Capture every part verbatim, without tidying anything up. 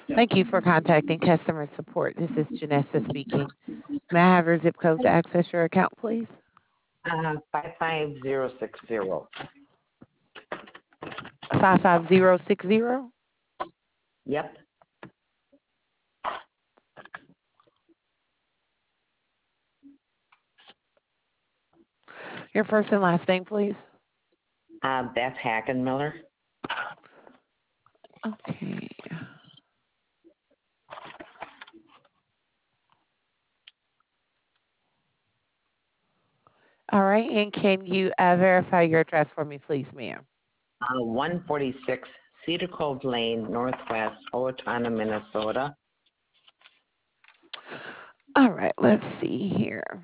Thank you for contacting customer support. This is Janessa speaking. May I have your zip code to access your account, please? Uh, five five zero six zero. five five zero six zero. Yep. Your first and last name, please. Uh, Beth Hackenmiller. Okay. All right. And can you uh, verify your address for me, please, ma'am? Uh, one forty-six Cedar Cove Lane, Northwest, Owatonna, Minnesota. All right. Let's see here.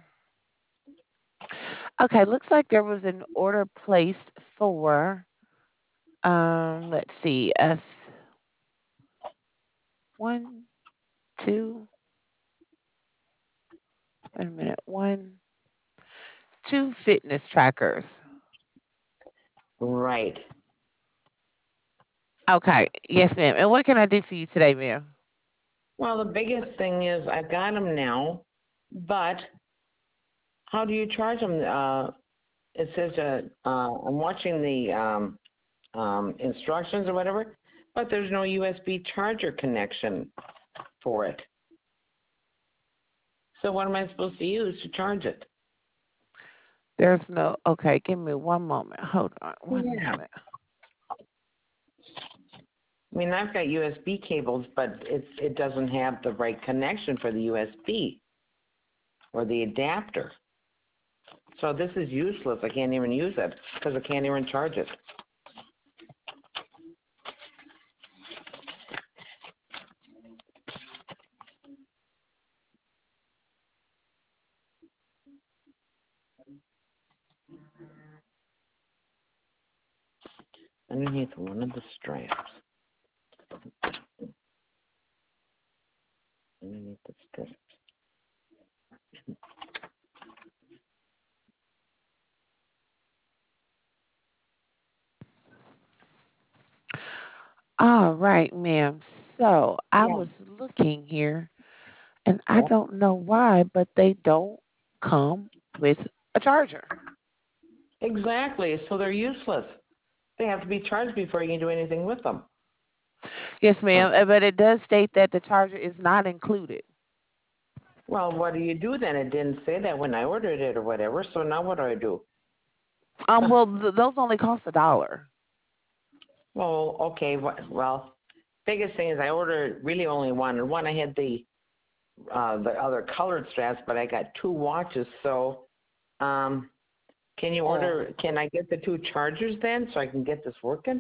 Okay. Looks like there was an order placed for, um, let's see, us one, two, wait a minute, one, two fitness trackers. Right. Okay. Yes, ma'am. And what can I do for you today, ma'am? Well, the biggest thing is I've got them now, but how do you charge them? Uh, it says uh, uh, I'm watching the um, um, instructions or whatever, but there's no U S B charger connection for it. So what am I supposed to use to charge it? There's no, okay. Give me one moment. Hold on one Yeah. moment. I mean, I've got U S B cables, but it's it doesn't have the right connection for the U S B or the adapter. So this is useless. I can't even use it because I can't even charge it. Underneath one of the straps. Underneath the straps. All right, ma'am. So I Yeah. was looking here and I Yep. don't know why, but they don't come with a charger. Exactly. So they're useless. They have to be charged before you can do anything with them. Yes, Uh, ma'am. uh, But it does state that the charger is not included. well, what do you do then? It didn't say that when I ordered it or whatever. So now what do I do? Um, well, th- those only cost a dollar. Well, okay. wh- Well, biggest thing is I ordered really only one, and one I had the uh, the other colored straps, but I got two watches. So, um, can you Oh, order? Can I get the two chargers then, so I can get this working?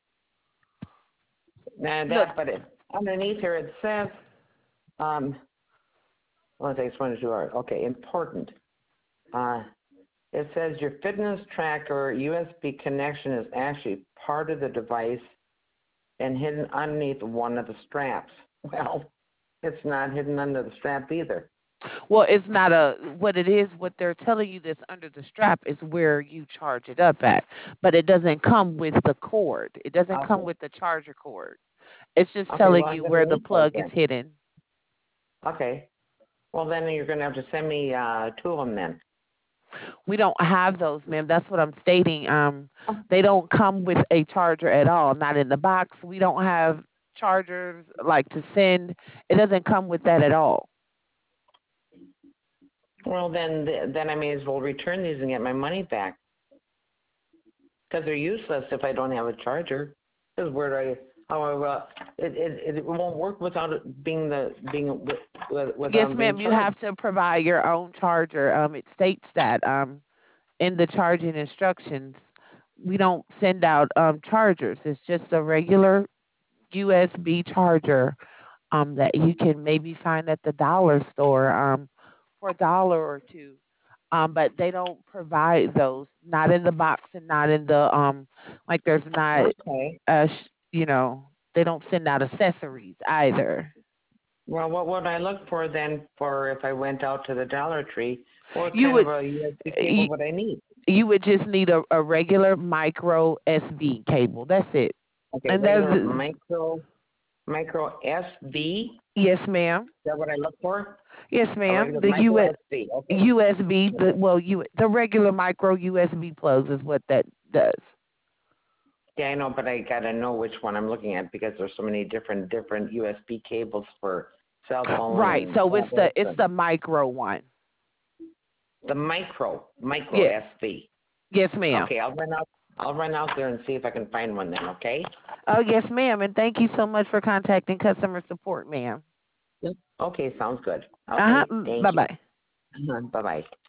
Now no, that, but it, underneath here it says, um, well, it takes one to two hours. Okay, important. Uh, it says your fitness tracker U S B connection is actually part of the device and hidden underneath one of the straps. Well, it's not hidden under the strap either. well, it's not a what it is. What they're telling you that's under the strap is where you charge it up at, but it doesn't come with the cord. It doesn't come Okay. with the charger cord. It's just Okay, telling well, I'm you going to where the need those plug is then. hidden. Okay. Well, then you're going to have to send me uh, two of them then. We don't have those, ma'am. That's what I'm stating. Um, they don't come with a charger at all. Not in the box. We don't have chargers like to send. It doesn't come with that at all. Well, then then I may as well return these and get my money back because they're useless if I don't have a charger. Because where do I? How I, uh, it, it it won't work without it being the being with, with, without Yes, them being ma'am. You charged. have to provide your own charger. Um, it states that um in the charging instructions. We don't send out um chargers. It's just a regular U S B charger um that you can maybe find at the dollar store um for a dollar or two. Um, but they don't provide those, not in the box and not in the um like there's not Okay. uh sh- you know, they don't send out accessories either. Well, what would I look for then for if I went out to the Dollar Tree? What You kind of would a U S B cable you, would I need? you would just need a, a regular micro S B cable. That's it. Okay, And regular there's micro. Micro S V. Yes, ma'am. Is that what I look for? Yes, A ma'am. regular The micro U S S V. Okay. U S B, the Okay. well, you the regular micro U S B plugs is what that does. Yeah, I know, but I gotta know which one I'm looking at because there's so many different different U S B cables for cell phone Right. and So it's the tablets it's and the micro one. the micro micro Yes. S V. Yes, ma'am. Okay, I'll run out. I'll run out there and see if I can find one then. Okay. Oh, yes, ma'am. And thank you so much for contacting customer support, ma'am. Yep. Okay, sounds good. Uh-huh. Okay, Bye thank you. bye. Bye bye.